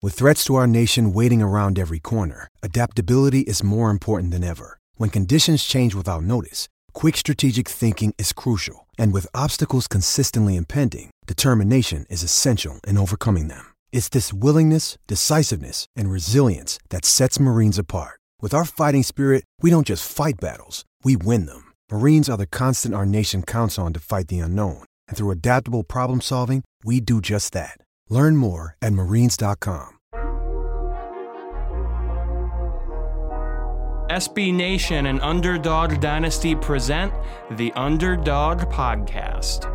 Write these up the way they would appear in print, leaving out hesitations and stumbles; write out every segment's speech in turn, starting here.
With threats to our nation waiting around every corner, adaptability is more important than ever. When conditions change without notice, quick strategic thinking is crucial. And with obstacles consistently impending, determination is essential in overcoming them. It's this willingness, decisiveness, and resilience that sets Marines apart. With our fighting spirit, we don't just fight battles, we win them. Marines are the constant our nation counts on to fight the unknown. And through adaptable problem solving, we do just that. Learn more at marines.com. SB Nation and Underdog Dynasty present the Underdog Podcast.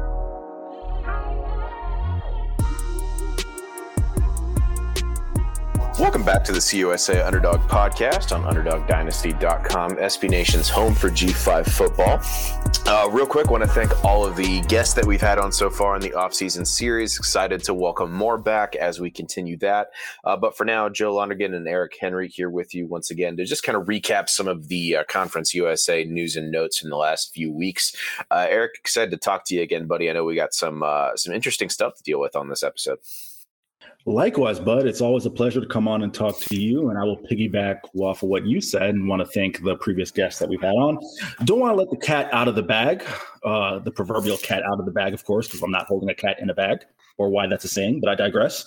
Welcome back to the CUSA Underdog Podcast on UnderdogDynasty.com, SB Nation's home for G5 football. Real quick, want to thank all of the guests that we've had on so far in the offseason series. Excited to welcome more back as we continue that. But for now, Joe Lonergan and Eric Henry here with you once again to just kind of recap some of the Conference USA news and notes in the last few weeks. Eric, excited to talk to you again, buddy. I know we got some interesting stuff to deal with on this episode. Likewise, Bud. It's always a pleasure to come on and talk to you, and I will piggyback off of what you said and want to thank the previous guests that we've had on. Don't want to let the cat out of the bag, the proverbial cat out of the bag, of course, because I'm not holding a cat in a bag, or why that's a saying, but I digress.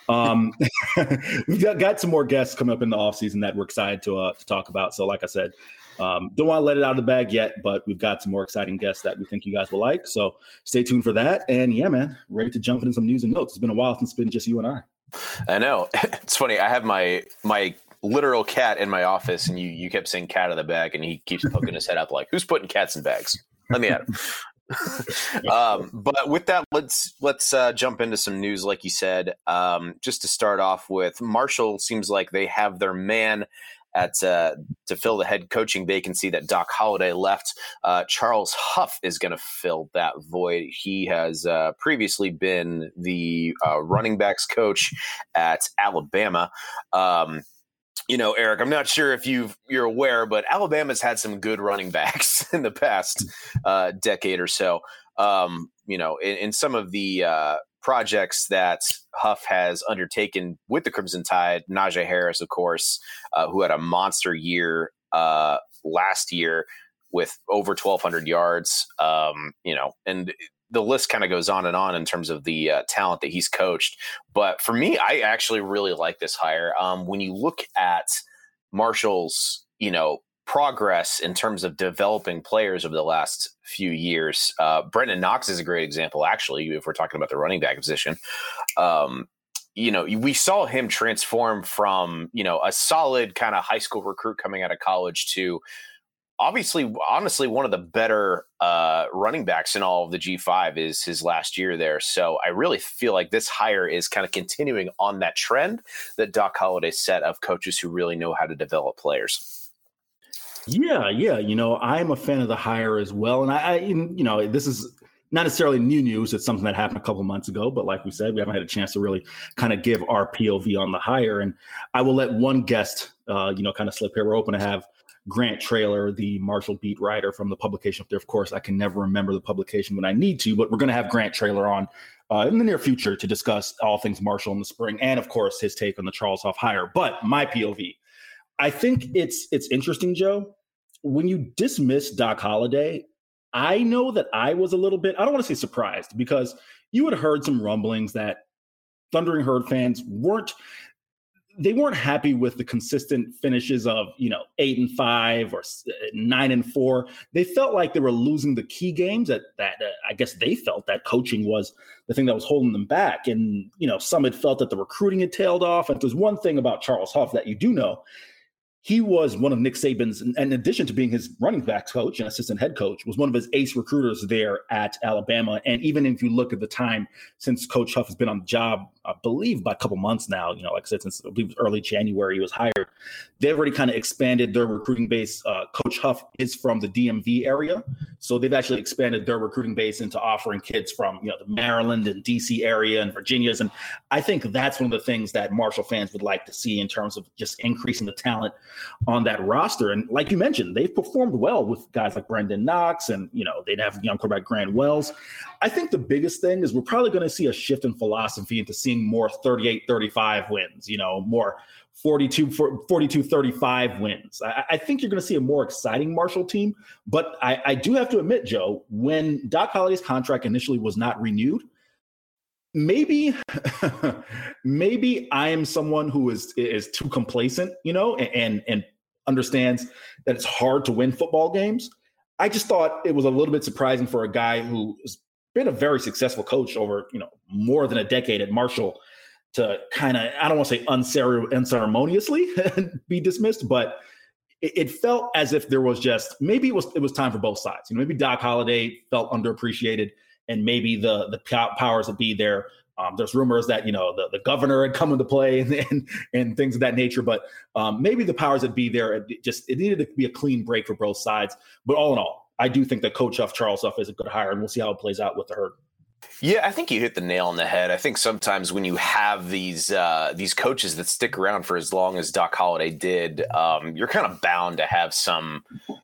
We've got some more guests coming up in the offseason that we're excited to talk about. So like I said, don't want to let it out of the bag yet, but we've got some more exciting guests that we think you guys will like. So stay tuned for that. And yeah, man, ready to jump into some news and notes. It's been a while since it's been just you and I. I know. It's funny. I have my literal cat in my office, and you kept saying cat in the bag, and he keeps poking his head up like, who's putting cats in bags? Let me at him. But with that, let's jump into some news, like you said. Just to start off with, Marshall seems like they have their man to fill the head coaching vacancy that Doc Holliday left. Charles Huff is going to fill that void. He has previously been the running backs coach at Alabama. Eric, I'm not sure if you're aware, but Alabama's had some good running backs in the past decade or so. In some of the projects that Huff has undertaken with the Crimson Tide, Najee Harris, of course, who had a monster year last year with over 1,200 yards, and the list kind of goes on in terms of the talent that he's coached. But for me, I actually really like this hire. When you look at Marshall's, progress in terms of developing players over the last few years, Brendan Knox is a great example, actually, if we're talking about the running back position. We saw him transform from, a solid kind of high school recruit coming out of college to honestly, one of the better running backs in all of the G5 is his last year there. So I really feel like this hire is kind of continuing on that trend that Doc Holliday set of coaches who really know how to develop players. Yeah. I'm a fan of the hire as well. And I this is not necessarily new news. It's something that happened a couple of months ago. But like we said, we haven't had a chance to really kind of give our POV on the hire. And I will let one guest, kind of slip here. We're hoping to have Grant Traylor, the Marshall beat writer from the publication up there. Of course, I can never remember the publication when I need to, but we're going to have Grant Traylor on in the near future to discuss all things Marshall in the spring and, of course, his take on the Charles Huff hire. But my POV, I think it's interesting, Joe. When you dismiss Doc Holliday, I know that I was a little bit, I don't want to say surprised, because you had heard some rumblings that Thundering Herd fans weren't happy with the consistent finishes of, 8-5 or 9-4. They felt like they were losing the key games that I guess they felt that coaching was the thing that was holding them back. And, some had felt that the recruiting had tailed off. And if there's one thing about Charles Huff that you do know, he was one of Nick Saban's, in addition to being his running backs coach and assistant head coach, was one of his ace recruiters there at Alabama. And even if you look at the time since Coach Huff has been on the job, I believe by a couple months now, like I said, since I believe it was early January he was hired, they've already kind of expanded their recruiting base. Coach Huff is from the DMV area. So they've actually expanded their recruiting base into offering kids from, the Maryland and DC area and Virginia's. And I think that's one of the things that Marshall fans would like to see in terms of just increasing the talent on that roster. And like you mentioned, they've performed well with guys like Brendan Knox and, they'd have young quarterback Grant Wells. I think the biggest thing is we're probably going to see a shift in philosophy into seeing seeing more 38-35 wins, more 42-35 wins. I think you're going to see a more exciting Marshall team. But I do have to admit, Joe, when Doc Holliday's contract initially was not renewed, maybe I am someone who is too complacent, and understands that it's hard to win football games. I just thought it was a little bit surprising for a guy who's been a very successful coach over, more than a decade at Marshall to kind of, I don't want to say unceremoniously be dismissed, but it felt as if there was just, maybe it was time for both sides. Maybe Doc Holliday felt underappreciated, and maybe the powers that be there. There's rumors that, the governor had come into play and things of that nature, but maybe the powers that be there, it needed to be a clean break for both sides. But all in all, I do think that Coach Huff, Charles Huff, is a good hire, and we'll see how it plays out with the Herd. Yeah, I think you hit the nail on the head. I think sometimes when you have these coaches that stick around for as long as Doc Holliday did, you're kind of bound to have some,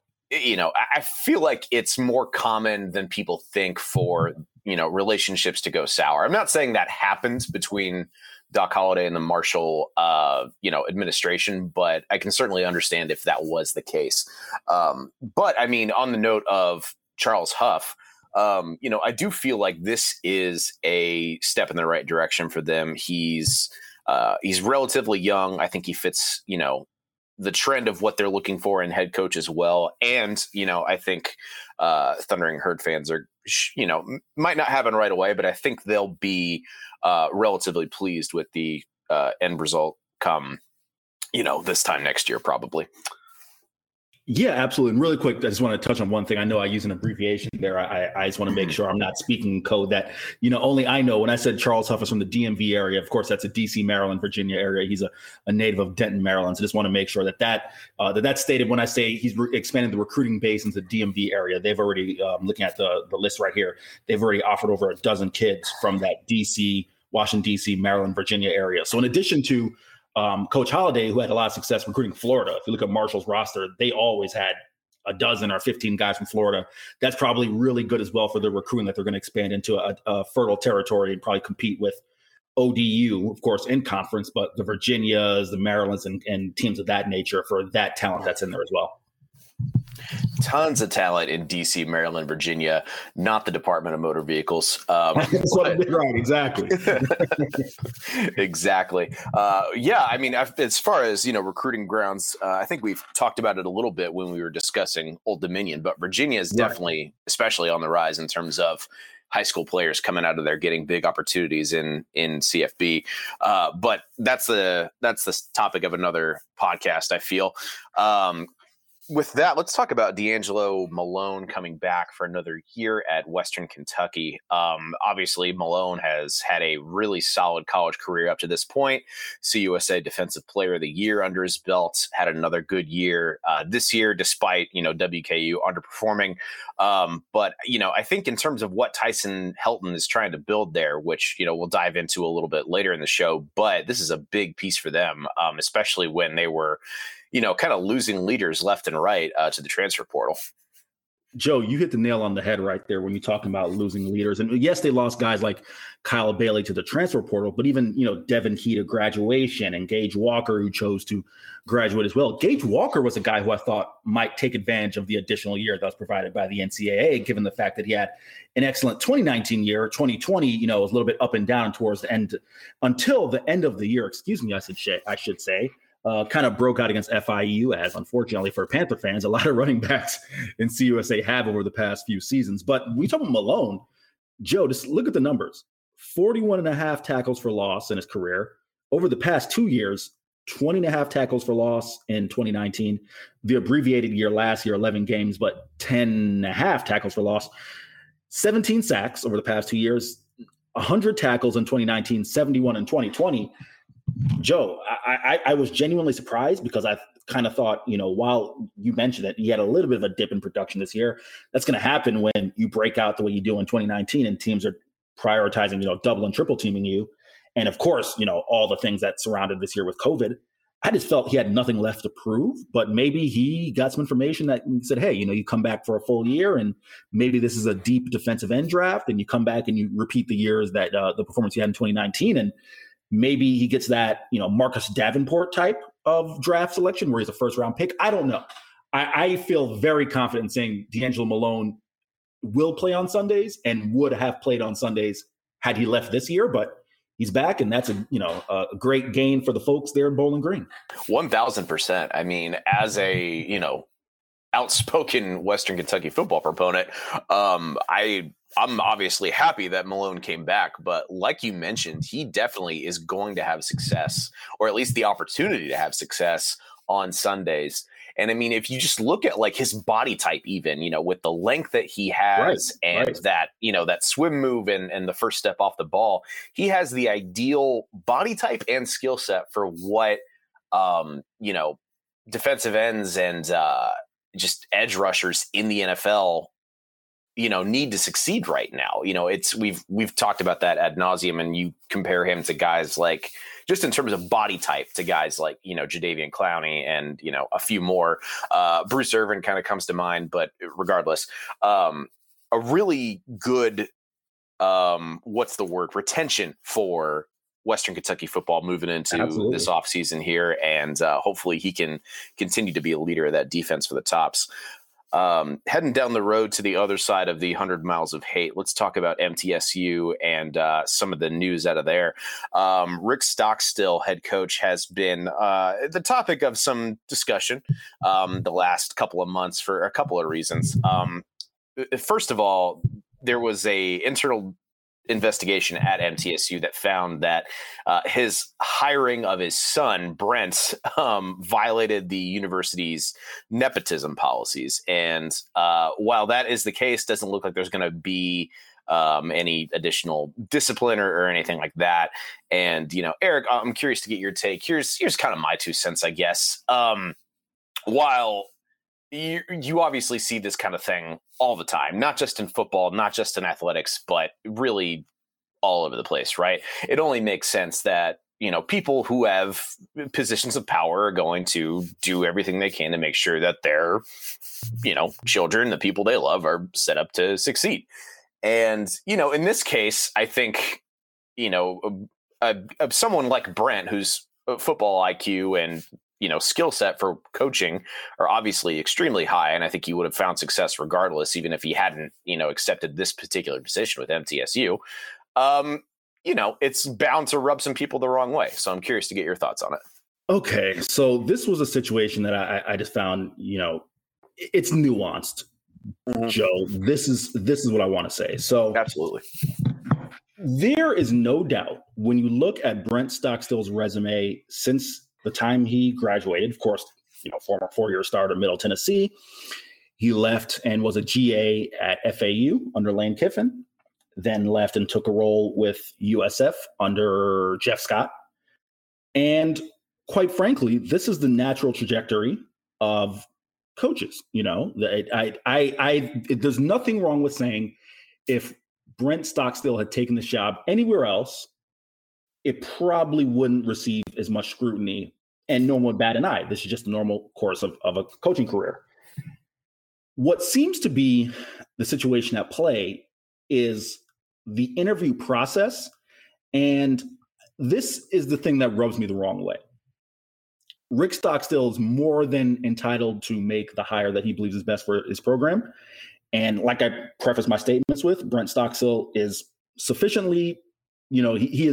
I feel like it's more common than people think for, relationships to go sour. I'm not saying that happens between Doc Holliday and the Marshall, administration, but I can certainly understand if that was the case. But I mean, on the note of Charles Huff, I do feel like this is a step in the right direction for them. He's relatively young. I think he fits, the trend of what they're looking for in head coach as well. And, I think Thundering Herd fans are, might not happen right away, but I think they'll be relatively pleased with the end result come, this time next year, probably. Yeah, absolutely. And really quick, I just want to touch on one thing. I know I use an abbreviation there. I just want to make sure I'm not speaking code that, only I know. When I said Charles Huff is from the DMV area, of course, that's a DC, Maryland, Virginia area. He's a native of Denton, Maryland. So I just want to make sure that's stated when I say he's expanding the recruiting base into the DMV area. They've already, looking at the list right here, they've already offered over a dozen kids from that DC, Washington, DC, Maryland, Virginia area. So in addition to Coach Holliday, who had a lot of success recruiting Florida. If you look at Marshall's roster, they always had a dozen or 15 guys from Florida. That's probably really good as well for the recruiting that they're going to expand into a fertile territory and probably compete with ODU, of course, in conference, but the Virginias, the Marylands, and teams of that nature for that talent that's in there as well. Tons of talent in DC, Maryland, Virginia, not the Department of Motor Vehicles. Right, exactly. Exactly. Yeah, I mean, as far as, recruiting grounds, I think we've talked about it a little bit when we were discussing Old Dominion, but Virginia is definitely, especially on the rise in terms of high school players coming out of there getting big opportunities in CFB. But that's the topic of another podcast, I feel. With that, let's talk about D'Angelo Malone coming back for another year at Western Kentucky. Obviously, Malone has had a really solid college career up to this point. CUSA Defensive Player of the Year under his belt, had another good year this year, despite, WKU underperforming. But, I think in terms of what Tyson Helton is trying to build there, which, we'll dive into a little bit later in the show, but this is a big piece for them, especially when they were kind of losing leaders left and right to the transfer portal. Joe, you hit the nail on the head right there when you're talking about losing leaders. And yes, they lost guys like Kyle Bailey to the transfer portal, but even, Devin Heat to graduation and Gage Walker, who chose to graduate as well. Gage Walker was a guy who I thought might take advantage of the additional year that was provided by the NCAA, given the fact that he had an excellent 2019 year. 2020, was a little bit up and down towards the end until the end of the year. I should say. Kind of broke out against FIU, as unfortunately for Panther fans, a lot of running backs in CUSA have over the past few seasons. But we talk about Malone, Joe, just look at the numbers. 41.5 tackles for loss in his career. Over the past 2 years, 20.5 tackles for loss in 2019. The abbreviated year last year, 11 games, but 10.5 tackles for loss. 17 sacks over the past 2 years. 100 tackles in 2019, 71 in 2020. Joe, I was genuinely surprised because I kind of thought, while you mentioned that he had a little bit of a dip in production this year, that's going to happen when you break out the way you do in 2019 and teams are prioritizing, double and triple teaming you. And of course, all the things that surrounded this year with COVID. I just felt he had nothing left to prove, but maybe he got some information that said, hey, you come back for a full year and maybe this is a deep defensive end draft and you come back and you repeat the years that the performance you had in 2019. And maybe he gets that, Marcus Davenport type of draft selection where he's a first round pick. I don't know. I feel very confident in saying D'Angelo Malone will play on Sundays and would have played on Sundays had he left this year, but he's back, and that's a great gain for the folks there in Bowling Green. 1,000%. I mean, as a outspoken Western Kentucky football proponent, I'm obviously happy that Malone came back, but like you mentioned, he definitely is going to have success, or at least the opportunity to have success on Sundays. And I mean, if you just look at like his body type, even, with the length that he has that, that swim move and the first step off the ball, he has the ideal body type and skill set for what, defensive ends and just edge rushers in the NFL, need to succeed right now. We've talked about that ad nauseum, and you compare him to guys like, just in terms of body type, to guys like, Jadeveon Clowney and, a few more. Bruce Irvin kind of comes to mind, but regardless, a really good, retention for Western Kentucky football moving into this offseason here. And hopefully he can continue to be a leader of that defense for the Tops. Heading down the road to the other side of the 100 miles of hate, let's talk about MTSU and some of the news out of there. Rick Stockstill, head coach, has been the topic of some discussion the last couple of months for a couple of reasons. First of all, there was a internal investigation at MTSU that found that his hiring of his son, Brent, violated the university's nepotism policies. And while that is the case, doesn't look like there's going to be any additional discipline or anything like that. And, Eric, I'm curious to get your take. Here's kind of my 2 cents, I guess. While you obviously see this kind of thing all the time, not just in football, not just in athletics, but really all over the place, right? It only makes sense that, people who have positions of power are going to do everything they can to make sure that their, children, the people they love, are set up to succeed. And, in this case, I think, someone like Brent, who's football IQ and, skill set for coaching are obviously extremely high. And I think he would have found success regardless, even if he hadn't, accepted this particular position with MTSU. It's bound to rub some people the wrong way. So I'm curious to get your thoughts on it. Okay. So this was a situation that I just found, it's nuanced. Mm-hmm. Joe, this is what I want to say. So absolutely. There is no doubt when you look at Brent Stockstill's resume since the time he graduated, of course, former 4-year starter, Middle Tennessee. He left and was a GA at FAU under Lane Kiffin, then left and took a role with USF under Jeff Scott. And quite frankly, this is the natural trajectory of coaches. There's nothing wrong with saying if Brent Stockstill had taken this job anywhere else, it probably wouldn't receive as much scrutiny and no one would bat an eye. This is just the normal course of a coaching career. What seems to be the situation at play is the interview process. And this is the thing that rubs me the wrong way. Rick Stockstill is more than entitled to make the hire that he believes is best for his program. And like I preface my statements with, Brent Stockstill is sufficiently, he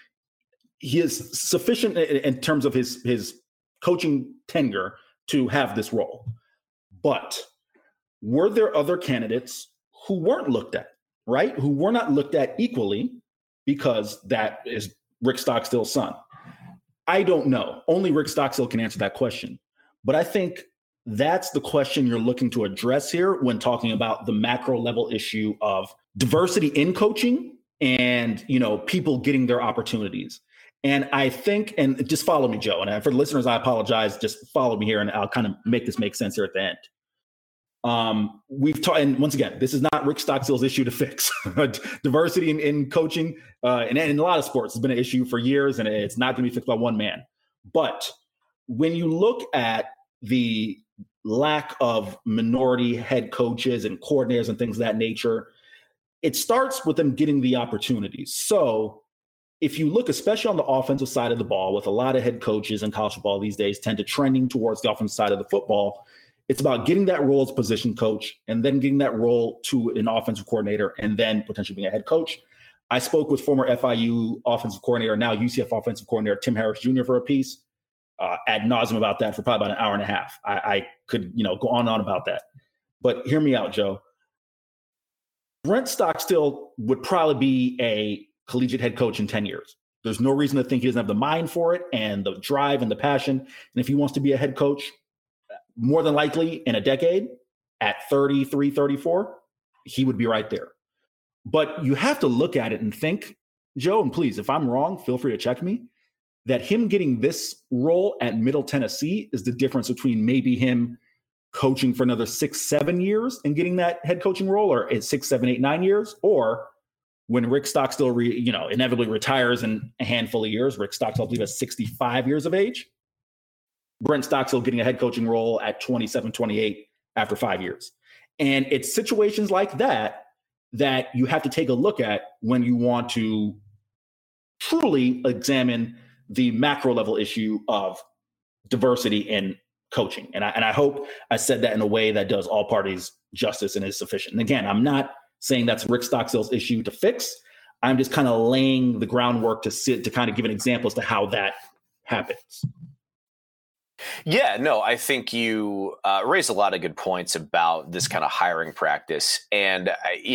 is sufficient in terms of his coaching tenure to have this role. But were there other candidates who weren't looked at, right? Who were not looked at equally because that is Rick Stockstill's son? I don't know. Only Rick Stockstill can answer that question. But I think that's the question you're looking to address here when talking about the macro level issue of diversity in coaching and, people getting their opportunities. And I think, and just follow me, Joe, and for the listeners, I apologize, just follow me here and I'll kind of make this make sense here at the end. We've talked, and once again, this is not Rick Stockstill's issue to fix. Diversity in coaching and in a lot of sports has been an issue for years, and it's not going to be fixed by one man. But when you look at the lack of minority head coaches and coordinators and things of that nature, it starts with them getting the opportunities. So if you look, especially on the offensive side of the ball, with a lot of head coaches in college football these days tend to trending towards the offensive side of the football, it's about getting that role as position coach and then getting that role to an offensive coordinator and then potentially being a head coach. I spoke with former FIU offensive coordinator, now UCF offensive coordinator, Tim Harris Jr. for a piece ad nauseum about that for probably about an hour and a half. I could, go on and on about that. But hear me out, Joe. Brent Stockstill would probably be a collegiate head coach in 10 years. There's no reason to think he doesn't have the mind for it and the drive and the passion. And if he wants to be a head coach, more than likely in a decade at 33, 34, he would be right there. But you have to look at it and think, Joe, and please, if I'm wrong, feel free to check me, that him getting this role at Middle Tennessee is the difference between maybe him coaching for another 6-7 years and getting that head coaching role, or at 6, 7, 8, 9 years, or when Rick Stockstill, inevitably retires in a handful of years. Rick Stockstill, I believe, is 65 years of age. Brent Stockstill getting a head coaching role at 27, 28 after 5 years. And it's situations like that you have to take a look at when you want to truly examine the macro level issue of diversity in coaching. And I hope I said that in a way that does all parties justice and is sufficient. And again, I'm not saying that's Rick Stockstill's issue to fix. I'm just kind of laying the groundwork to kind of give an example as to how that happens. Yeah, no, I think you raised a lot of good points about this kind of hiring practice. And,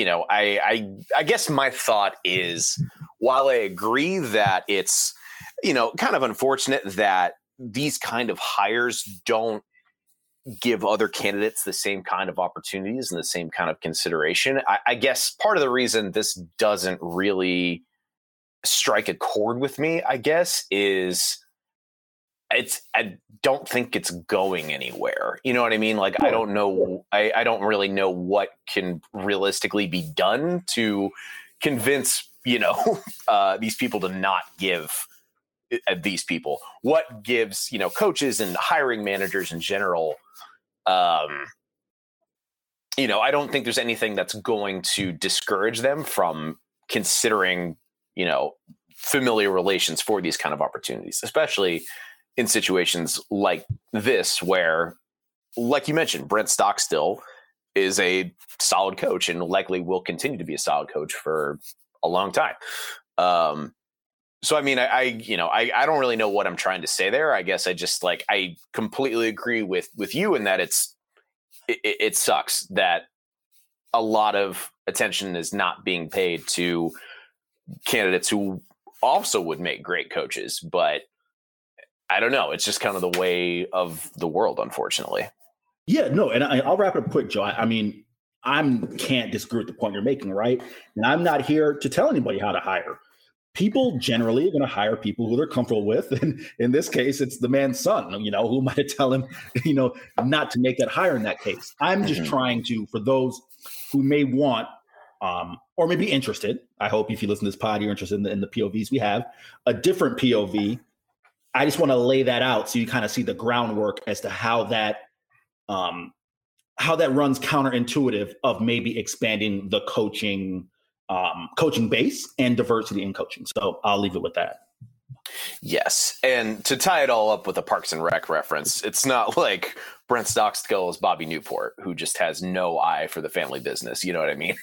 I guess my thought is, while I agree that it's, kind of unfortunate that these kind of hires don't give other candidates the same kind of opportunities and the same kind of consideration, I guess part of the reason this doesn't really strike a chord with me, I guess, is I don't think it's going anywhere. You know what I mean? Like, I don't know. I don't really know what can realistically be done to convince, these people to not give these people what gives, coaches and hiring managers in general. I don't think there's anything that's going to discourage them from considering, familiar relations for these kind of opportunities, especially in situations like this, where, like you mentioned, Brent Stockstill is a solid coach and likely will continue to be a solid coach for a long time. So, I mean, I don't really know what I'm trying to say there. I guess I completely agree with you in that it sucks that a lot of attention is not being paid to candidates who also would make great coaches, but I don't know. It's just kind of the way of the world, unfortunately. Yeah, no, and I'll wrap it up quick, Joe. I mean, I can't disagree with the point you're making, right? And I'm not here to tell anybody how to hire. People generally are going to hire people who they're comfortable with. And in this case, it's the man's son, who might tell him, not to make that hire in that case. I'm just trying to, for those who may want or may be interested, I hope if you listen to this pod, you're interested in the POVs we have, a different POV. I just want to lay that out so you kind of see the groundwork as to how that runs counterintuitive of maybe expanding the coaching base and diversity in coaching. So I'll leave it with that. Yes. And to tie it all up with a Parks and Rec reference, it's not like Brent Stockstill is Bobby Newport, who just has no eye for the family business. You know what I mean?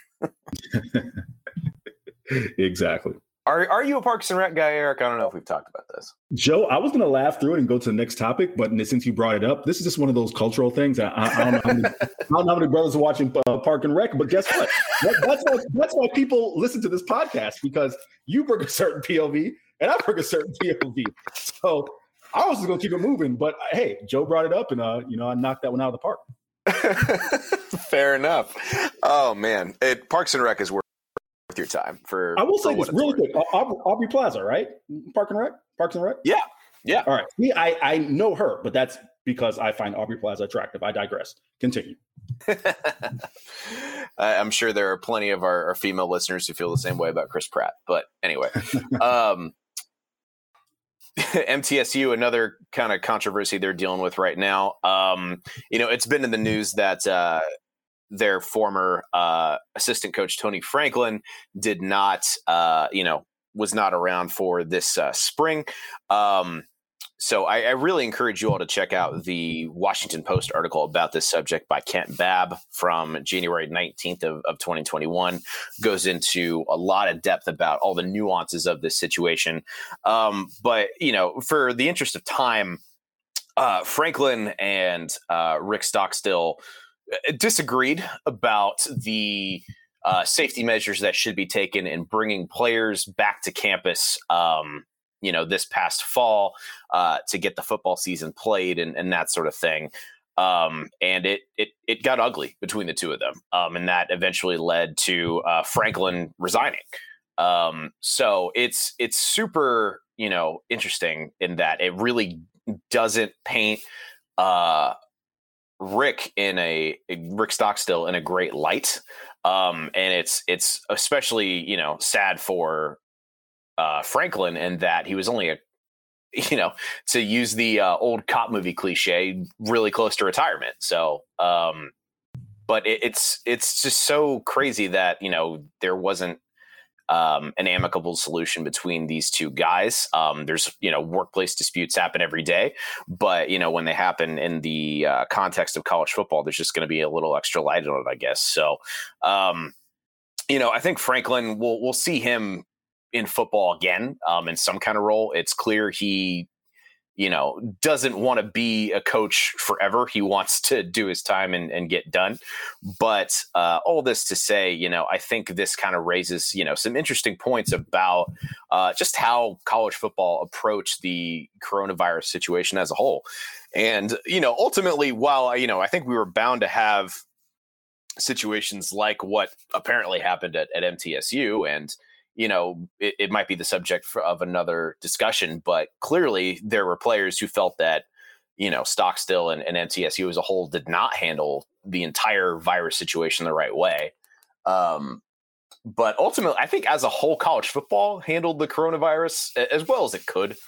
Exactly. Are you a Parks and Rec guy, Eric? I don't know if we've talked about this. Joe, I was going to laugh through it and go to the next topic, but since you brought it up, this is just one of those cultural things. I don't know how many brothers are watching Park and Rec, but guess what? That's why people listen to this podcast, because you bring a certain POV and I bring a certain POV. So I was just going to keep it moving, but hey, Joe brought it up and, I knocked that one out of the park. Fair enough. Oh, man. Parks and Rec is worth your time. I will say this really quick. Aubrey Plaza, right? Parks and Rec? Yeah. All right. I know her, but that's because I find Aubrey Plaza attractive. I digress. Continue. I'm sure there are plenty of our female listeners who feel the same way about Chris Pratt. But anyway, MTSU, another kind of controversy they're dealing with right now. It's been in the news that their former assistant coach, Tony Franklin, did not, was not around for this spring. So I really encourage you all to check out the Washington Post article about this subject by Kent Babb from January 19th of 2021. Goes into a lot of depth about all the nuances of this situation. But, for the interest of time, Franklin and Rick Stockstill disagreed about the safety measures that should be taken in bringing players back to campus this past fall to get the football season played and that sort of thing. And it got ugly between the two of them. And that eventually led to Franklin resigning. So it's super, interesting in that it really doesn't paint Rick Stockstill in a great light. And it's especially, sad for Franklin, and that he was only to use the old cop movie cliche, really close to retirement. So, but it's just so crazy that, there wasn't an amicable solution between these two guys. There's, workplace disputes happen every day, but, when they happen in the context of college football, there's just going to be a little extra light on it, I guess. So, I think Franklin, we'll see him in football again, in some kind of role. It's clear he, doesn't want to be a coach forever. He wants to do his time and get done. But all this to say, I think this kind of raises, some interesting points about just how college football approached the coronavirus situation as a whole. And, ultimately, while, I think we were bound to have situations like what apparently happened at MTSU, and it might be the subject of another discussion, but clearly there were players who felt that, Stockstill and MTSU as a whole did not handle the entire virus situation the right way. But ultimately, I think as a whole, college football handled the coronavirus as well as it could,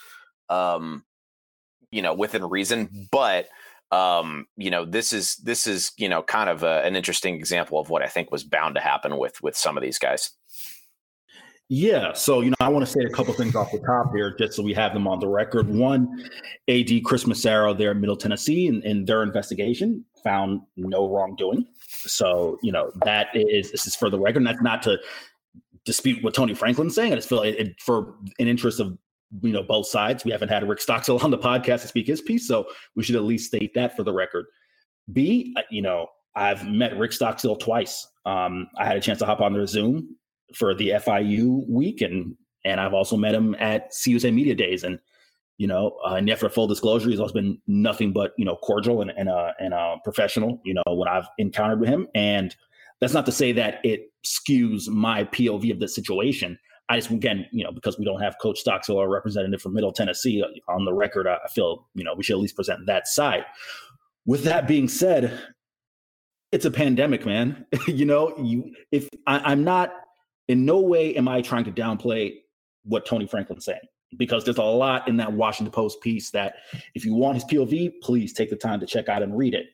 within reason. But, this is, kind of an interesting example of what I think was bound to happen with some of these guys. Yeah. So, I want to say a couple things off the top here, just so we have them on the record. One, AD Chris Massaro there in Middle Tennessee, in their investigation found no wrongdoing. So, this is for the record. And that's not to dispute what Tony Franklin's saying. I just feel for an interest of, both sides. We haven't had Rick Stockstill on the podcast to speak his piece, so we should at least state that for the record. B, I've met Rick Stockstill twice. I had a chance to hop on their Zoom for the FIU week, and I've also met him at CUSA Media Days, and and for full disclosure, he's also been nothing but cordial and professional. When I've encountered with him, and that's not to say that it skews my POV of the situation. I just, again, because we don't have Coach Stockstill or a representative from Middle Tennessee on the record, I feel we should at least present that side. With that being said, it's a pandemic, man. I'm not. In no way am I trying to downplay what Tony Franklin's saying, because there's a lot in that Washington Post piece that if you want his POV, please take the time to check out and read it.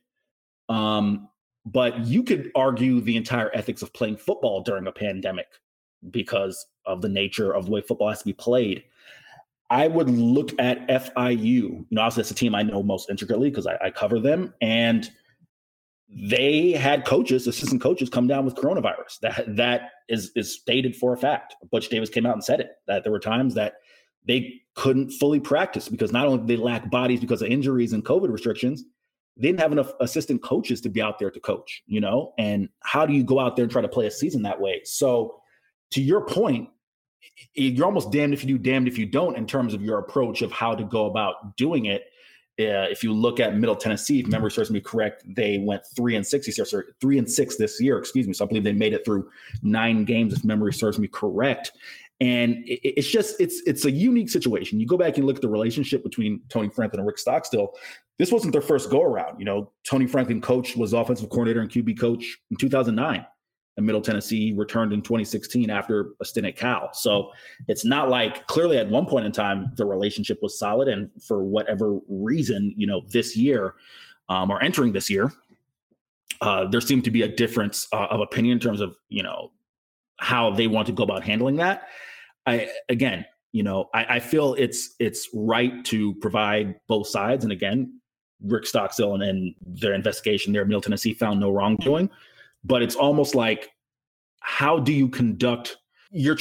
But you could argue the entire ethics of playing football during a pandemic because of the nature of the way football has to be played. I would look at FIU. Obviously that's the team I know most intricately because I cover them, and they had assistant coaches come down with coronavirus. That is stated for a fact. Butch Davis came out and said it, that there were times that they couldn't fully practice because not only did they lack bodies because of injuries and COVID restrictions, they didn't have enough assistant coaches to be out there to coach, and how do you go out there and try to play a season that way? So to your point, you're almost damned if you do, damned if you don't, in terms of your approach of how to go about doing it. If you look at Middle Tennessee, if memory serves me correct, they went 3-6 this year. Excuse me. So I believe they made it through 9 games, if memory serves me correct. And it's a unique situation. You go back and look at the relationship between Tony Franklin and Rick Stockstill. This wasn't their first go around. Tony Franklin was offensive coordinator and QB coach in 2009. And Middle Tennessee returned in 2016 after a stint at Cal. So it's not like, clearly at one point in time, the relationship was solid. And for whatever reason, this year or entering this year, there seemed to be a difference of opinion in terms of, how they want to go about handling that. I feel it's right to provide both sides. And again, Rick Stockstill and their investigation there at Middle Tennessee found no wrongdoing. But it's almost like, how do you conduct? It's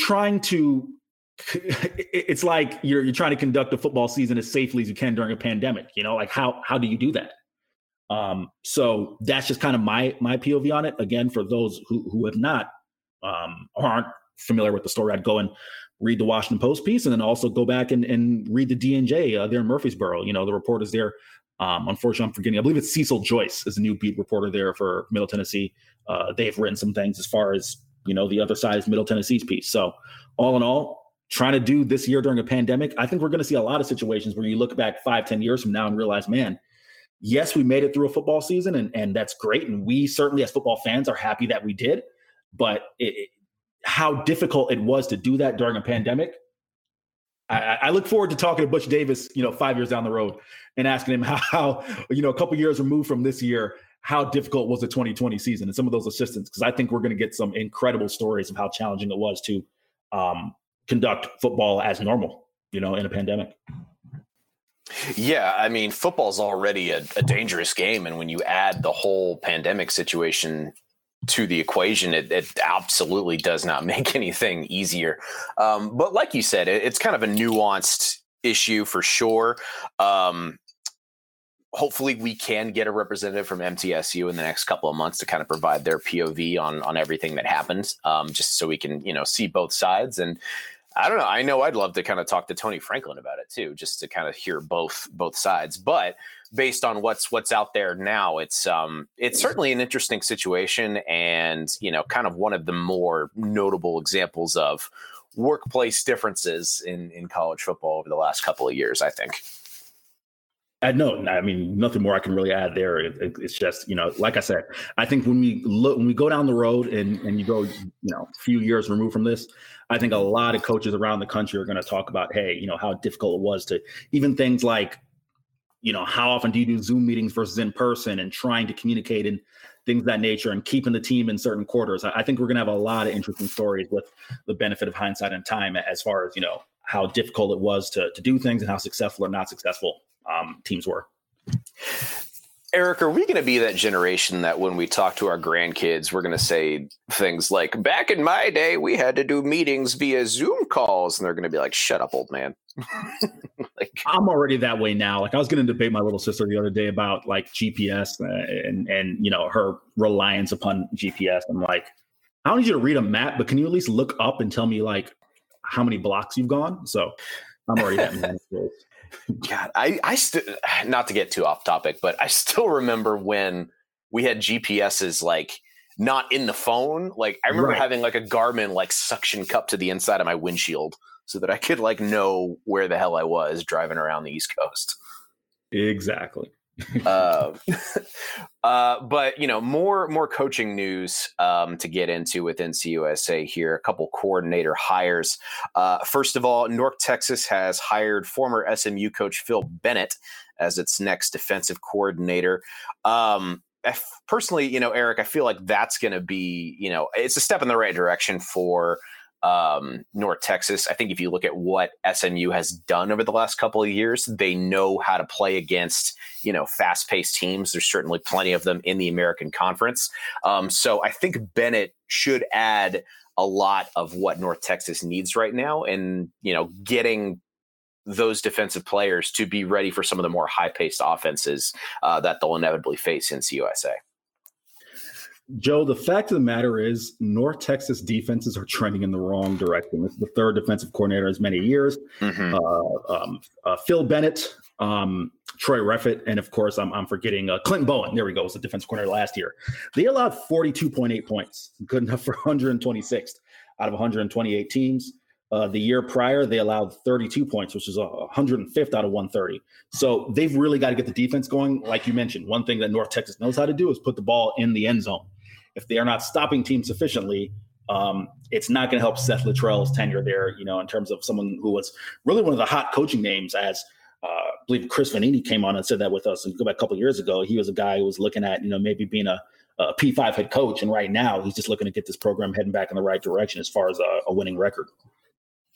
like you're trying to conduct a football season as safely as you can during a pandemic. Like how do you do that? So that's just kind of my POV on it. Again, for those who have not aren't familiar with the story, I'd go and read the Washington Post piece, and then also go back and read the DNJ there in Murfreesboro. The reporters there. Unfortunately, I'm forgetting. I believe it's Cecil Joyce is the new beat reporter there for Middle Tennessee. They've written some things as far as the other side is Middle Tennessee's piece. So all in all, trying to do this year during a pandemic, I think we're going to see a lot of situations where you look back 5-10 years from now and realize, man, yes, we made it through a football season, and that's great. And we certainly, as football fans, are happy that we did. But how difficult it was to do that during a pandemic. I look forward to talking to Butch Davis, 5 years down the road, and asking him how a couple years removed from this year, how difficult was the 2020 season and some of those assistants, because I think we're going to get some incredible stories of how challenging it was to conduct football as normal, in a pandemic. Yeah, I mean, football's already a dangerous game, and when you add the whole pandemic situation to the equation, it absolutely does not make anything easier. But like you said, it's kind of a nuanced issue for sure. Hopefully we can get a representative from MTSU in the next couple of months to kind of provide their POV on everything that happened, just so we can, see both sides. And I don't know. I know I'd love to kind of talk to Tony Franklin about it too, just to kind of hear both sides. But based on what's out there now, it's certainly an interesting situation, and kind of one of the more notable examples of workplace differences in college football over the last couple of years, I think. No, I mean, nothing more I can really add there. It's just, like I said, I think when we go down the road and you go, a few years removed from this, I think a lot of coaches around the country are going to talk about, hey, how difficult it was to even things like, how often do you do Zoom meetings versus in person, and trying to communicate and things of that nature, and keeping the team in certain quarters. I think we're going to have a lot of interesting stories with the benefit of hindsight and time as far as, how difficult it was to do things and how successful or not successful teams were. Eric, are we going to be that generation that when we talk to our grandkids, we're going to say things like, back in my day, we had to do meetings via Zoom calls, and they're going to be like, shut up, old man. I'm already that way now. Like, I was going to debate my little sister the other day about like GPS and her reliance upon GPS. I'm like, I don't need you to read a map, but can you at least look up and tell me like how many blocks you've gone? So I'm already that man. God, I still, not to get too off topic, but I still remember when we had GPSs like not in the phone. Like, I remember having like a Garmin like suction cup to the inside of my windshield so that I could like know where the hell I was driving around the East Coast. Exactly. But more coaching news to get into with NCUSA here. A couple coordinator hires. First of all, North Texas has hired former SMU coach Phil Bennett as its next defensive coordinator. Personally, Eric, I feel like that's going to be, it's a step in the right direction for North Texas. I think if you look at what SMU has done over the last couple of years, they know how to play against, fast-paced teams. There's certainly plenty of them in the American Conference. So I think Bennett should add a lot of what North Texas needs right now, and, getting those defensive players to be ready for some of the more high-paced offenses that they'll inevitably face in CUSA. Joe, the fact of the matter is North Texas defenses are trending in the wrong direction. This is the third defensive coordinator in as many years. Mm-hmm. Phil Bennett, Troy Reffett, and of course, I'm forgetting Clinton Bowen. There we go. Was the defensive coordinator last year. They allowed 42.8 points, good enough for 126th out of 128 teams. The year prior, they allowed 32 points, which is 105th out of 130. So they've really got to get the defense going. Like you mentioned, one thing that North Texas knows how to do is put the ball in the end zone. If they are not stopping teams sufficiently, it's not going to help Seth Littrell's tenure there, in terms of someone who was really one of the hot coaching names, as I believe Chris Vanini came on and said that with us and go back a couple of years ago. He was a guy who was looking at, maybe being a P5 head coach. And right now he's just looking to get this program heading back in the right direction as far as a winning record.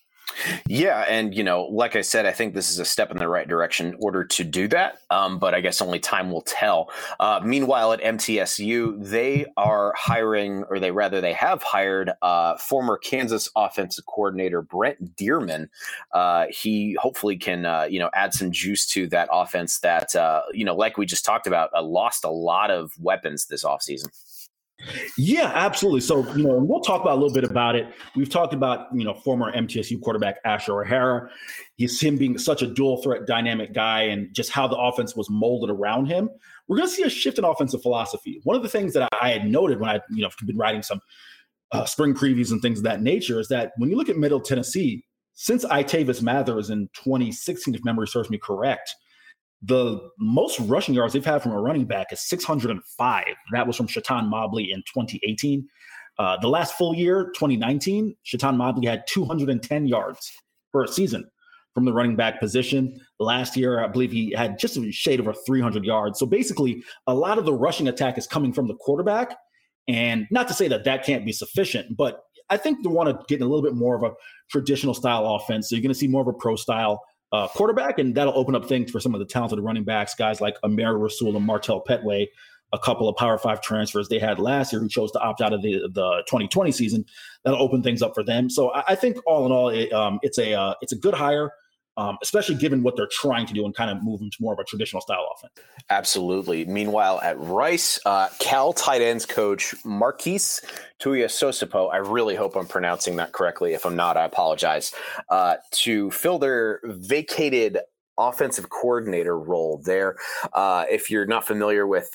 Yeah, and like I said, I think this is a step in the right direction in order to do that. But I guess only time will tell. Meanwhile, at MTSU, they are hiring, or they have hired former Kansas offensive coordinator Brent Dearman. He hopefully can add some juice to that offense that like we just talked about, lost a lot of weapons this offseason. Yeah, absolutely. So, and we'll talk about a little bit about it. We've talked about, former MTSU quarterback Asher O'Hara. Him being such a dual threat dynamic guy and just how the offense was molded around him. We're going to see a shift in offensive philosophy. One of the things that I had noted when I, been writing some spring previews and things of that nature is that when you look at Middle Tennessee, since Itavis Mathers in 2016, if memory serves me correct, the most rushing yards they've had from a running back is 605. That was from Shaitan Mobley in 2018. The last full year, 2019, Shaitan Mobley had 210 yards for a season from the running back position. Last year, I believe he had just a shade over 300 yards. So basically, a lot of the rushing attack is coming from the quarterback. And not to say that can't be sufficient, but I think they want to get in a little bit more of a traditional style offense. So you're going to see more of a pro style quarterback, and that'll open up things for some of the talented running backs, guys like Amir Rasul and Martell Petway, a couple of Power 5 transfers they had last year who chose to opt out of the 2020 season. That'll open things up for them. So I think all in all, it's a good hire, especially given what they're trying to do and kind of move into more of a traditional style offense. Absolutely. Meanwhile, at Rice, Cal tight ends coach Marquise Tuiasosopo, I really hope I'm pronouncing that correctly. If I'm not, I apologize, to fill their vacated offensive coordinator role there. If you're not familiar with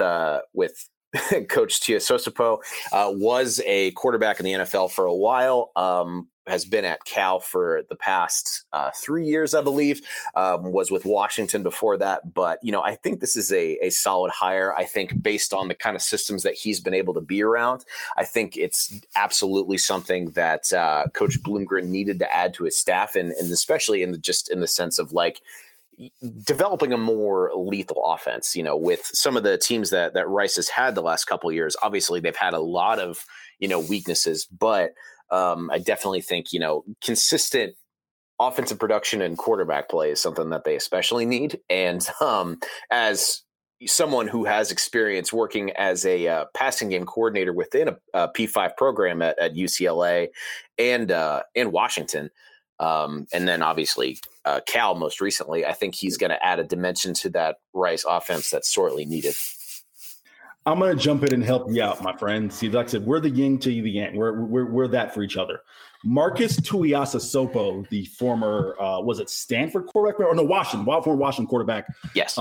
Coach Tuiasosopo, was a quarterback in the NFL for a while, has been at Cal for the past 3 years, I believe, was with Washington before that. But, I think this is a solid hire. I think based on the kind of systems that he's been able to be around, I think it's absolutely something that Coach Bloomgren needed to add to his staff, and especially in the sense of developing a more lethal offense. With some of the teams that Rice has had the last couple of years, obviously they've had a lot of weaknesses, but I definitely think, consistent offensive production and quarterback play is something that they especially need. And as someone who has experience working as a passing game coordinator within a P5 program at UCLA and Washington, and then obviously Cal most recently, I think he's going to add a dimension to that Rice offense that's sorely needed. I'm going to jump in and help you out, my friend. See, like I said, we're the yin to you, the yang. We're that for each other. Marcus Tuiasosopo, the former, was it Stanford quarterback or no, former Washington quarterback? Yes.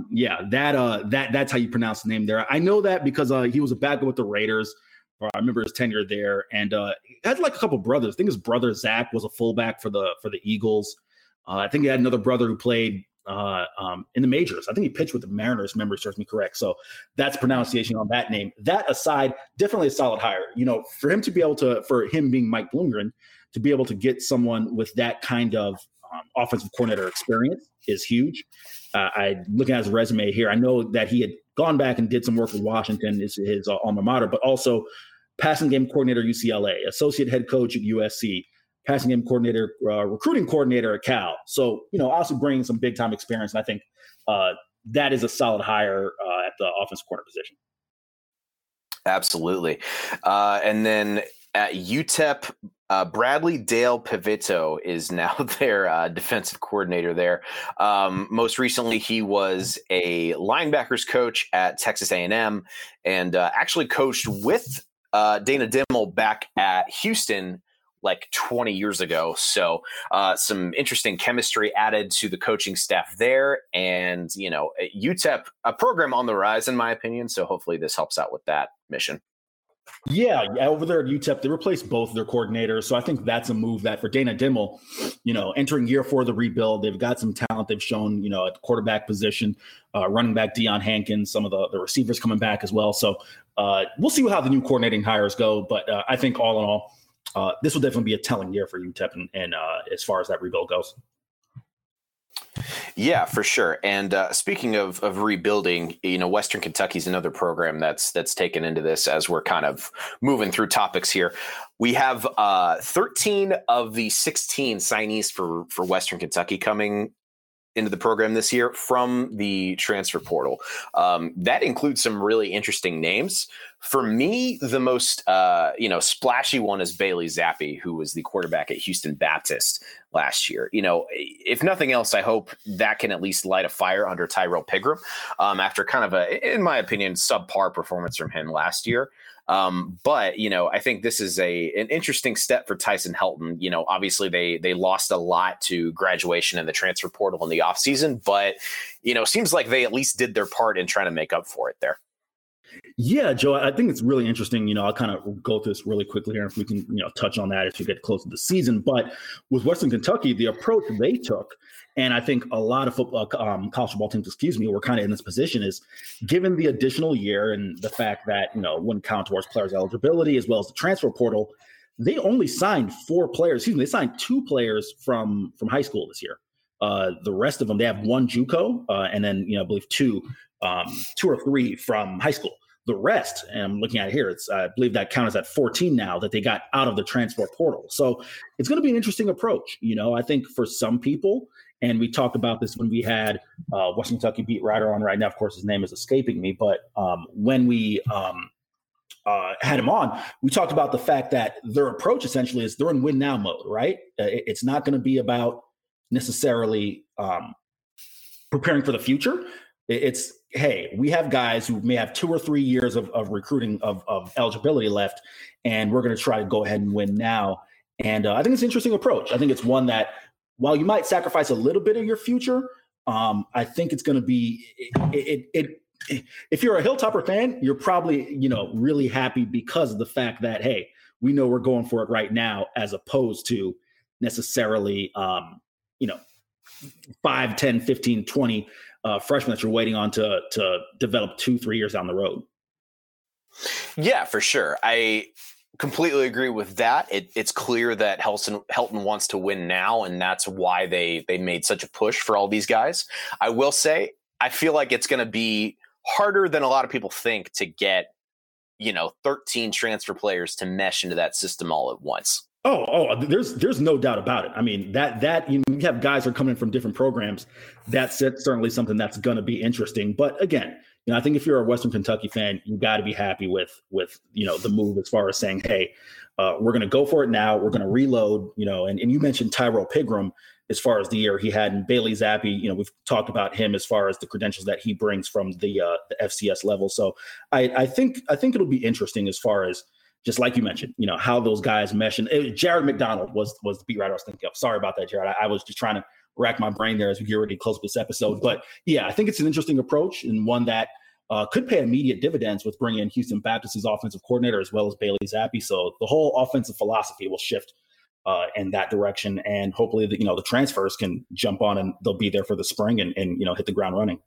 That's how you pronounce the name there. I know that because he was a backup with the Raiders. I remember his tenure there, and he had a couple brothers. I think his brother Zach was a fullback for the Eagles. I think he had another brother who played in the majors. I think he pitched with the Mariners, if memory serves me correct. So that's pronunciation on that name. That aside, definitely a solid hire. For him to be able to, for him being Mike Bloomgren, to be able to get someone with that kind of offensive coordinator experience is huge. I looking at his resume here, I know that he had gone back and did some work with Washington, his alma mater, but also passing game coordinator at UCLA, associate head coach at USC, passing game coordinator, recruiting coordinator at Cal. So, also bringing some big time experience. And I think that is a solid hire at the offensive coordinator position. Absolutely. And then at UTEP, Bradley Dale Pivito is now their defensive coordinator there. Most recently, he was a linebackers coach at Texas A&M and actually coached with Dana Dimel back at Houston 20 years ago. So some interesting chemistry added to the coaching staff there. And, UTEP, a program on the rise, in my opinion. So hopefully this helps out with that mission. Yeah, over there at UTEP, they replaced both their coordinators. So I think that's a move that for Dana Dimel, entering year 4 of the rebuild, they've got some talent they've shown, at the quarterback position, running back Deion Hankins, some of the receivers coming back as well. So we'll see how the new coordinating hires go. But I think all in all, this will definitely be a telling year for UTEP and as far as that rebuild goes. Yeah, for sure. And speaking of rebuilding, Western Kentucky is another program that's taken into this as we're kind of moving through topics here. We have 13 of the 16 signees for Western Kentucky coming into the program this year from the transfer portal. That includes some really interesting names. For me, the most splashy one is Bailey Zappi, who was the quarterback at Houston Baptist last year. If nothing else, I hope that can at least light a fire under Tyrell Pigram after kind of in my opinion, subpar performance from him last year. But I think this is an interesting step for Tyson Helton. Obviously they lost a lot to graduation and the transfer portal in the offseason, but seems like they at least did their part in trying to make up for it there. Yeah, Joe, I think it's really interesting. I'll kind of go through this really quickly here if we can, touch on that as we get close to the season. But with Western Kentucky, the approach they took, and I think a lot of football, college football teams, were kind of in this position, is given the additional year and the fact that, wouldn't count towards players' eligibility as well as the transfer portal, they only signed 4 players. They signed 2 players from high school this year. The rest of them, they have 1 JUCO, and then, I believe 2 or 3 from high school. The rest, and I'm looking at it here, I believe that count is at 14 now that they got out of the transfer portal. So it's going to be an interesting approach. I think for some people, and we talked about this when we had Western Kentucky beat writer on right now. Of course, his name is escaping me, but when we had him on, we talked about the fact that their approach essentially is they're in win now mode, right? It's not going to be about necessarily preparing for the future. It's, hey, we have guys who may have 2 or 3 years of recruiting of eligibility left, and we're going to try to go ahead and win now. And I think it's an interesting approach. I think it's one that, while you might sacrifice a little bit of your future, I think it's going to be if you're a Hilltopper fan, you're probably, really happy because of the fact that, hey, we know we're going for it right now, as opposed to necessarily, 5, 10, 15, 20 freshmen that you're waiting on to develop 2-3 years down the road. Yeah, for sure. I completely agree with that. It's clear that Helton wants to win now, and that's why they made such a push for all these guys. I will say, I feel like it's going to be harder than a lot of people think to get, 13 transfer players to mesh into that system all at once. Oh, there's no doubt about it. I mean, that you have guys who are coming in from different programs. That's certainly something that's going to be interesting. But again, I think if you're a Western Kentucky fan, you got to be happy with the move as far as saying, hey, we're going to go for it now. We're going to reload. And you mentioned Tyrell Pigram as far as the year he had, and Bailey Zappi. We've talked about him as far as the credentials that he brings from the FCS level. So I think it'll be interesting as far as, just like you mentioned, how those guys mesh. And Jared McDonald was the beat writer I was thinking of. Sorry about that, Jared. I was just trying to rack my brain there as we get ready to close this episode. But yeah, I think it's an interesting approach, and one that could pay immediate dividends with bringing in Houston Baptist's offensive coordinator as well as Bailey Zappi. So the whole offensive philosophy will shift in that direction, and hopefully the transfers can jump on and they'll be there for the spring and hit the ground running.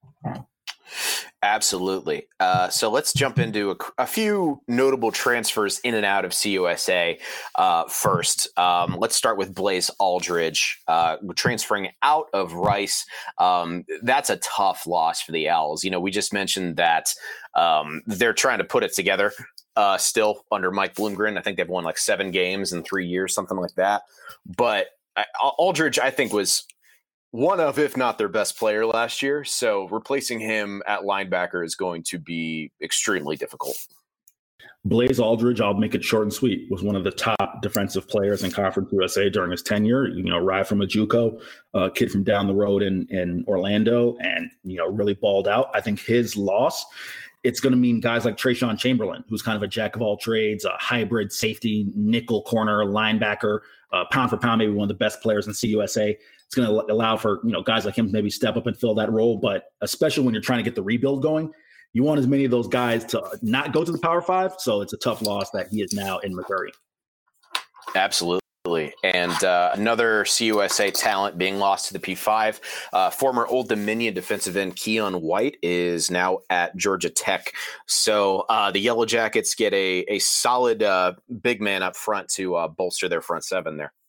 Absolutely. So let's jump into a few notable transfers in and out of CUSA first. Let's start with Blaze Aldridge transferring out of Rice. That's a tough loss for the Owls. We just mentioned that they're trying to put it together still under Mike Bloomgren. I think they've won like 7 games in 3 years, something like that. But Aldridge, I think, was one of, if not their best player last year. So replacing him at linebacker is going to be extremely difficult. Blaze Aldridge, I'll make it short and sweet, was one of the top defensive players in Conference USA during his tenure. Arrived from a JUCO, kid from down the road in Orlando, and, really balled out. I think his loss, it's going to mean guys like Trayshawn Chamberlain, who's kind of a jack of all trades, a hybrid safety, nickel corner, linebacker, pound for pound, maybe one of the best players in CUSA. It's going to allow for, guys like him to maybe step up and fill that role. But especially when you're trying to get the rebuild going, you want as many of those guys to not go to the Power 5. So it's a tough loss that he is now in Missouri. Absolutely. And another CUSA talent being lost to the P5. Former Old Dominion defensive end Keon White is now at Georgia Tech. So the Yellow Jackets get a solid big man up front to bolster their front seven there.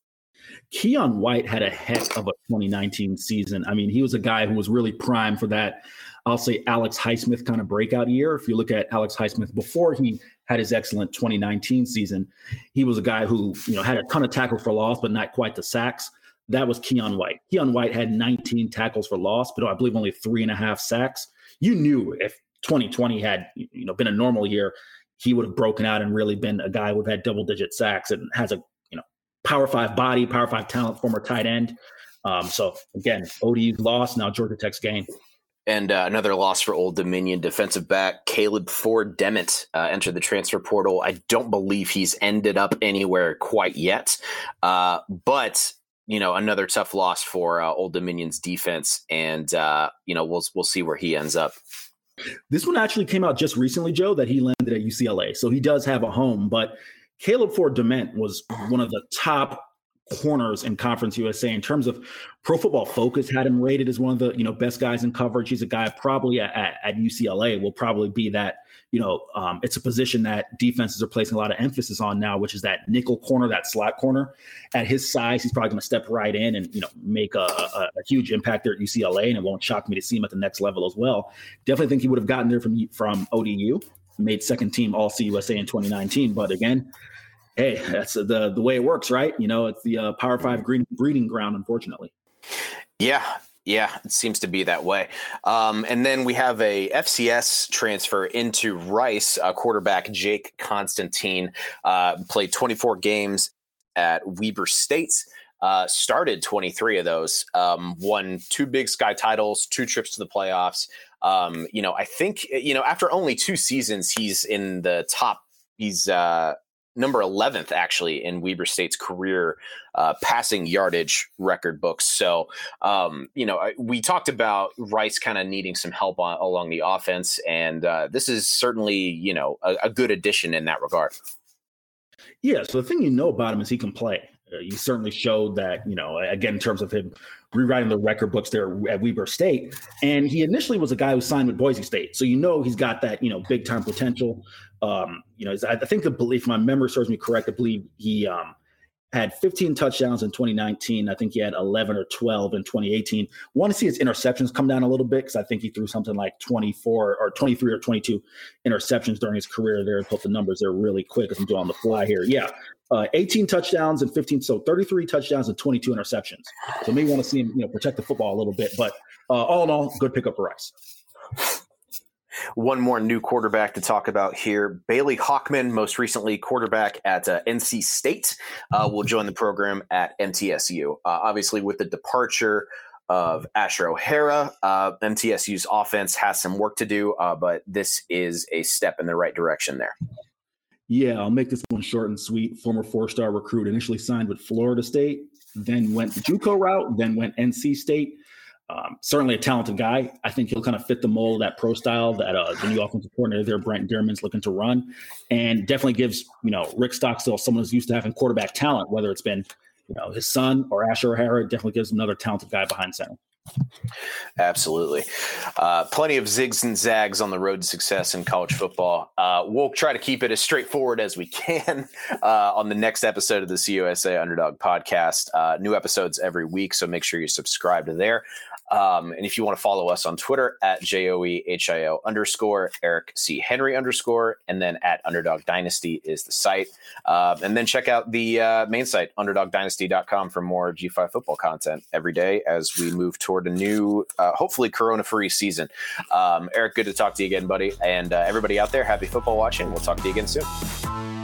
Keion White had a heck of a 2019 season. I mean, he was a guy who was really primed for that, I'll say, Alex Highsmith kind of breakout year. If you look at Alex Highsmith before he had his excellent 2019 season, he was a guy who, had a ton of tackles for loss, but not quite the sacks. That was Keion White. Keion White had 19 tackles for loss, but I believe only 3.5 sacks. You knew if 2020 had, been a normal year, he would have broken out and really been a guy who had double-digit sacks and has a, Power 5 body, Power 5 talent, former tight end. So again, ODU's lost, now Georgia Tech's gain. And another loss for Old Dominion defensive back Caleb Ford Dement entered the transfer portal. I don't believe he's ended up anywhere quite yet, but another tough loss for Old Dominion's defense, and we'll see where he ends up. This one actually came out just recently, Joe, that he landed at UCLA, so he does have a home. But Caleb Ford Dement was one of the top corners in Conference USA in terms of Pro Football Focus had him rated as one of the best guys in coverage. He's a guy probably at UCLA will probably be that it's a position that defenses are placing a lot of emphasis on now, which is that nickel corner, that slot corner. At his size, he's probably going to step right in and make a huge impact there at UCLA, and it won't shock me to see him at the next level as well. Definitely think he would have gotten there from ODU, made second team All CUSA in 2019, but again, hey, that's the way it works, right? It's the Power 5 breeding ground, unfortunately. Yeah, it seems to be that way. And then we have a FCS transfer into Rice, quarterback Jake Constantine, played 24 games at Weber State, started 23 of those, won 2 Big Sky titles, 2 trips to the playoffs. I think, after only 2 seasons, he's in the top, he's number 11th actually in Weber State's career passing yardage record books. So, we talked about Rice kind of needing some help along the offense, and this is certainly, a good addition in that regard. Yeah. So the thing about him is he can play. You certainly showed that, again, in terms of him rewriting the record books there at Weber State. And he initially was a guy who signed with Boise State. So, he's got that, big time potential. I think if my memory serves me correct, I believe he had 15 touchdowns in 2019. I think he had 11 or 12 in 2018. Want to see his interceptions come down a little bit, because I think he threw something like 24 or 23 or 22 interceptions during his career there. Put the numbers there really quick as I'm doing on the fly here. Yeah. 18 touchdowns and 15, so 33 touchdowns and 22 interceptions. So maybe want to see him, protect the football a little bit. But all in all, good pickup for Rice. One more new quarterback to talk about here. Bailey Hawkman, most recently quarterback at NC State, will join the program at MTSU. Obviously, with the departure of Asher O'Hara, MTSU's offense has some work to do, but this is a step in the right direction there. Yeah, I'll make this one short and sweet. Former 4-star recruit, initially signed with Florida State, then went the JUCO route, then went NC State. Certainly a talented guy. I think he'll kind of fit the mold of that pro style that the new offensive coordinator there, Brent Dearman's looking to run, and definitely gives, Rick Stockstill, someone who's used to having quarterback talent, whether it's been, his son or Asher O'Hara, definitely gives him another talented guy behind center. Absolutely. Plenty of zigs and zags on the road to success in college football. We'll try to keep it as straightforward as we can on the next episode of the CUSA Underdog Podcast. New episodes every week, so make sure you subscribe to there. And if you want to follow us on Twitter at JOEHIO_, Eric C. Henry _, and then at Underdog Dynasty is the site. And then check out the main site, UnderdogDynasty.com, for more G5 football content every day as we move toward a new, hopefully Corona-free season. Eric, good to talk to you again, buddy. And everybody out there, happy football watching. We'll talk to you again soon.